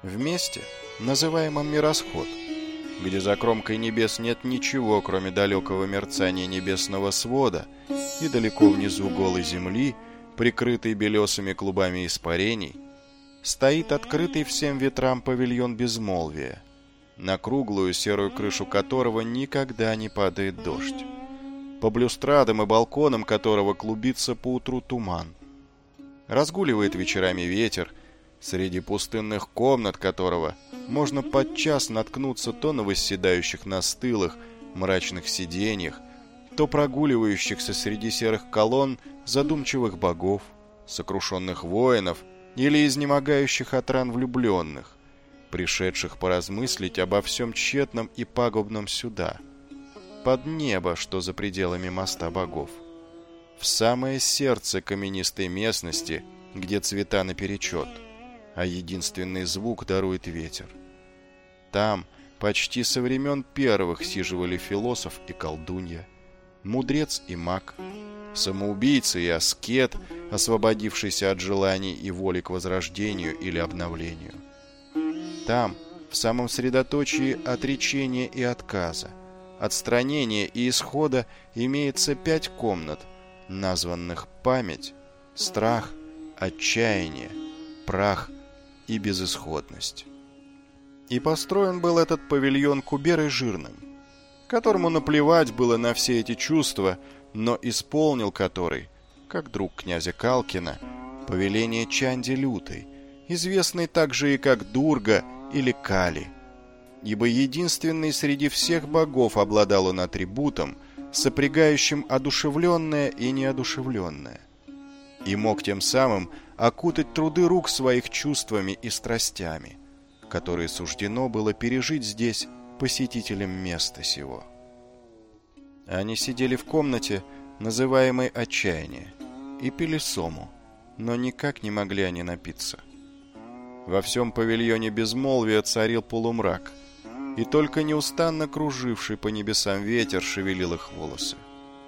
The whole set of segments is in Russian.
в месте, называемом Миросход, где за кромкой небес нет ничего, кроме далекого мерцания небесного свода и далеко внизу голой земли, прикрытой белесыми клубами испарений, стоит открытый всем ветрам павильон безмолвия, на круглую серую крышу которого никогда не падает дождь, по блюстрадам и балконам которого клубится поутру туман. Разгуливает вечерами ветер, среди пустынных комнат которого можно подчас наткнуться то на восседающих на стылых, мрачных сиденьях, то прогуливающихся среди серых колонн задумчивых богов, сокрушенных воинов или изнемогающих от ран влюбленных, пришедших поразмыслить обо всем тщетном и пагубном сюда, под небо, что за пределами моста богов, в самое сердце каменистой местности, где цвета наперечет, а единственный звук дарует ветер. Там почти со времен первых сиживали философ и колдунья, мудрец и маг, самоубийца и аскет, освободившийся от желаний и воли к возрождению или обновлению. Там, в самом средоточии отречения и отказа, отстранения и исхода, имеется 5 комнат, названных память, страх, отчаяние, прах и безысходность. И построен был этот павильон куберой жирным, которому наплевать было на все эти чувства, но исполнил который, как друг князя Калкина, повеление Чанди Лютой, известной также и как Дурга или Кали, ибо единственный среди всех богов обладал он атрибутом, сопрягающим одушевленное и неодушевленное, и мог тем самым окутать труды рук своих чувствами и страстями, которые суждено было пережить здесь посетителям места сего. Они сидели в комнате, называемой «Отчаяние», и пили сому, но никак не могли они напиться. Во всем павильоне безмолвия царил полумрак, и только неустанно круживший по небесам ветер шевелил их волосы.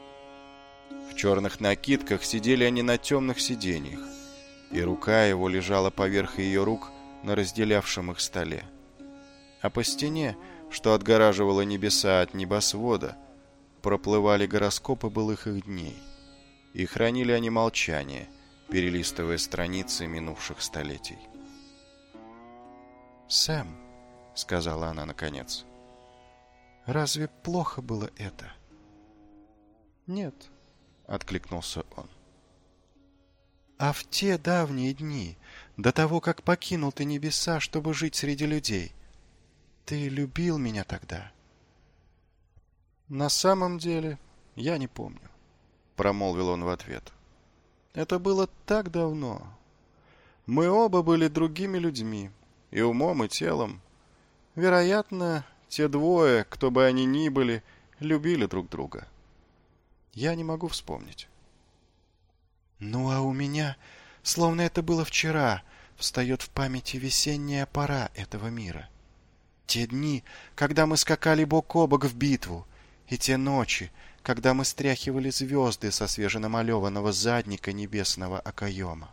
В черных накидках сидели они на темных сиденьях, и рука его лежала поверх ее рук на разделявшем их столе. А по стене, что отгораживало небеса от небосвода, проплывали гороскопы былых их дней, и хранили они молчание, перелистывая страницы минувших столетий. «Сэм», — сказала она наконец, — «разве плохо было это?» «Нет», — откликнулся он. «А в те давние дни, до того, как покинул ты небеса, чтобы жить среди людей, ты любил меня тогда?» «На самом деле, я не помню», — промолвил он в ответ. «Это было так давно. Мы оба были другими людьми, и умом, и телом. Вероятно, те двое, кто бы они ни были, любили друг друга. Я не могу вспомнить». «Ну, а у меня, словно это было вчера, встает в памяти весенняя пора этого мира. Те дни, когда мы скакали бок о бок в битву, и те ночи, когда мы стряхивали звезды со свеженамалеванного задника небесного окоема.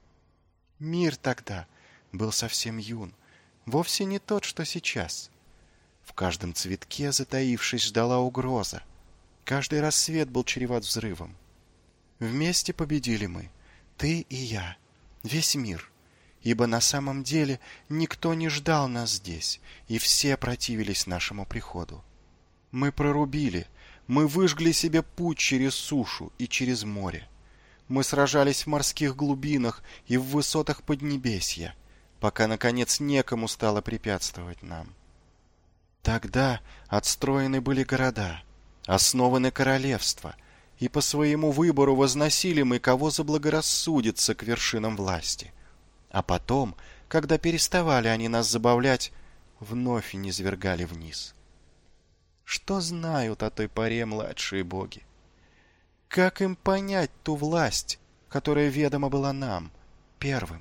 Мир тогда был совсем юн, вовсе не тот, что сейчас. В каждом цветке, затаившись, ждала угроза. Каждый рассвет был чреват взрывом. Вместе победили мы, ты и я, весь мир, ибо на самом деле никто не ждал нас здесь, и все противились нашему приходу. Мы прорубили, мы выжгли себе путь через сушу и через море. Мы сражались в морских глубинах и в высотах Поднебесья, пока, наконец, некому стало препятствовать нам. Тогда отстроены были города, основаны королевства, и по своему выбору возносили мы, кого заблагорассудится, к вершинам власти. А потом, когда переставали они нас забавлять, вновь низвергали вниз. Что знают о той поре младшие боги? Как им понять ту власть, которая ведома была нам, первым?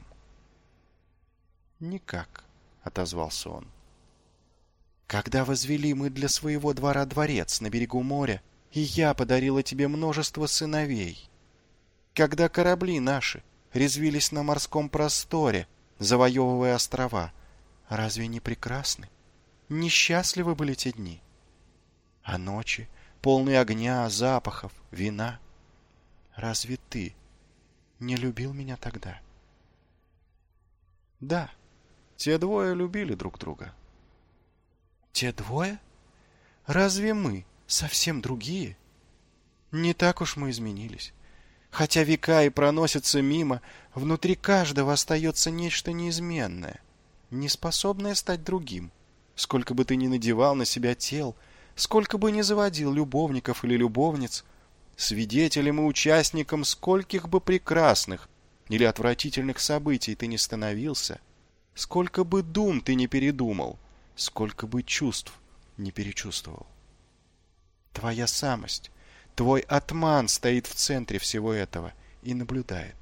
«Никак», — отозвался он. «Когда возвели мы для своего двора дворец на берегу моря, и я подарила тебе множество сыновей. Когда корабли наши резвились на морском просторе, завоевывая острова, Разве не прекрасны? Несчастливы были те дни. А ночи, полные огня, запахов, вина. Разве ты не любил меня тогда? Да, те двое любили друг друга. Те двое? Разве мы совсем другие? Не так уж мы изменились. Хотя века и проносятся мимо, внутри каждого остается нечто неизменное, неспособное стать другим. Сколько бы ты ни надевал на себя тел, сколько бы ни заводил любовников или любовниц, свидетелем и участником скольких бы прекрасных или отвратительных событий ты не становился, сколько бы дум ты не передумал, сколько бы чувств не перечувствовал. Твоя самость, твой атман стоит в центре всего этого и наблюдает.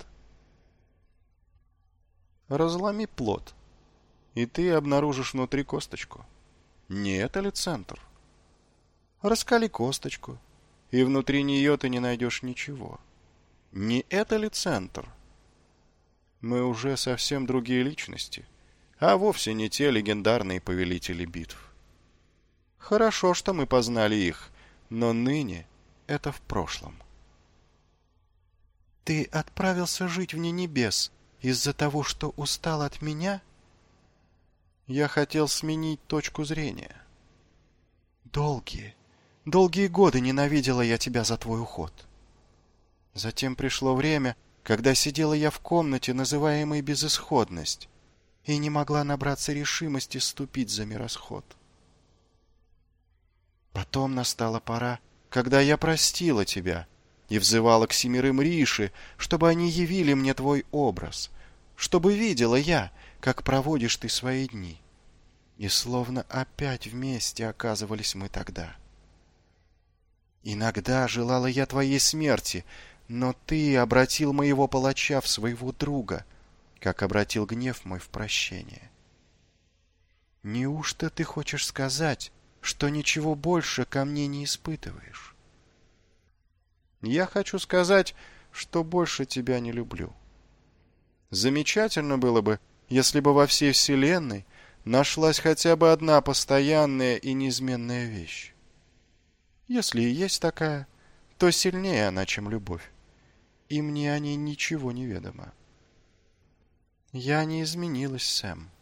Разломи плод, и ты обнаружишь внутри косточку. Не это ли центр? Раскали косточку, и внутри нее ты не найдешь ничего. Не это ли центр? Мы уже совсем другие личности, а вовсе не те легендарные повелители битв. Хорошо, что мы познали их, но ныне это в прошлом. Ты отправился жить вне небес из-за того, что устал от меня? Я хотел сменить точку зрения. Долгие годы ненавидела я тебя за твой уход. Затем пришло время, когда сидела я в комнате, называемой безысходность, и не могла набраться решимости ступить за миросход. Потом настала пора, когда я простила тебя и взывала к семерым Риши, чтобы они явили мне твой образ, чтобы видела я, как проводишь ты свои дни. И словно опять вместе оказывались мы тогда. Иногда желала я твоей смерти, но ты обратил моего палача в своего друга, как обратил гнев мой в прощение. Неужто ты хочешь сказать, что ничего больше ко мне не испытываешь? Я хочу сказать, что больше тебя не люблю. Замечательно было бы, если бы во всей вселенной нашлась хотя бы одна постоянная и неизменная вещь. Если и есть такая, то сильнее она, чем любовь, и мне о ней ничего не ведомо. Я не изменилась, Сэм.